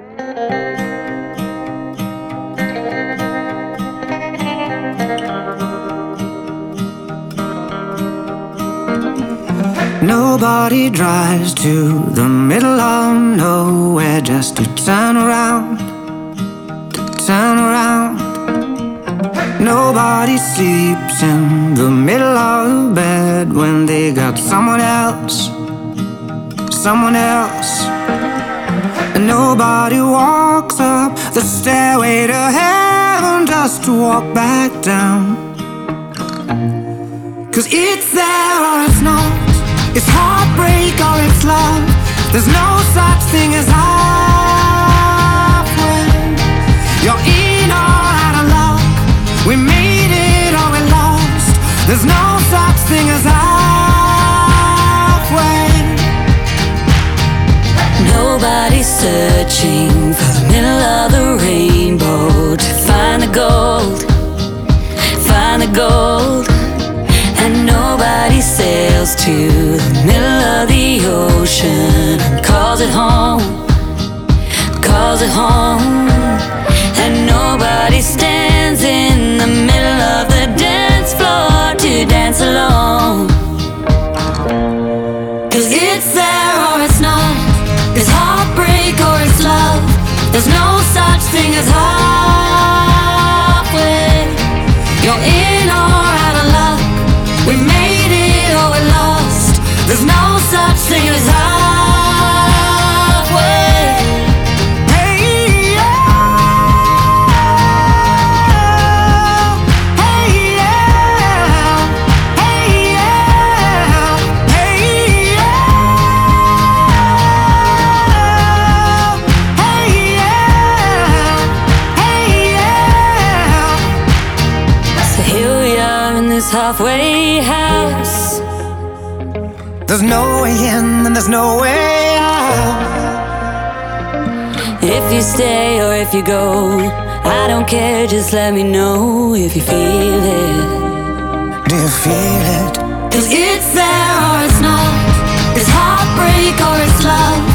Nobody drives to the middle of nowhere just to turn around, to turn around. Nobody sleeps in the middle of the bed when they got someone else, someone else. And nobody walks up the stairway to heaven just to walk back down. 'Cause it's there or it's not, it's heartbreak or it's love. There's no such thing as halfway. You're in or out of luck. We made it or we lost. There's no such thing as halfway. Nobody's searching for the middle of the rainbow to find the gold, find the gold. And nobody sails to the middle of the ocean and calls it home, calls it home. And nobody stands in the middle of the dance floor to dance alone. 'Cause it's there or it's not, it's heartbreak or it's love. There's no such thing as halfway. You're in or out of luck. We made it or we lost. There's no such thing as halfway. Hey, yeah. Hey, yeah. Hey, yeah. Hey, yeah. Hey, yeah. Hey, yeah. So here we are in this halfway house. There's no way in and there's no way out. If you stay or if you go, I don't care, just let me know if you feel it. Do you feel it? 'Cause it's there or it's not, it's heartbreak or it's love.